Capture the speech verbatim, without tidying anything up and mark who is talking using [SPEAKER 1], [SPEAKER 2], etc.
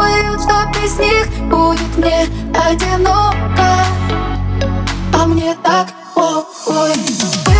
[SPEAKER 1] чувствуют, что без них будет мне одиноко, а мне так похуй.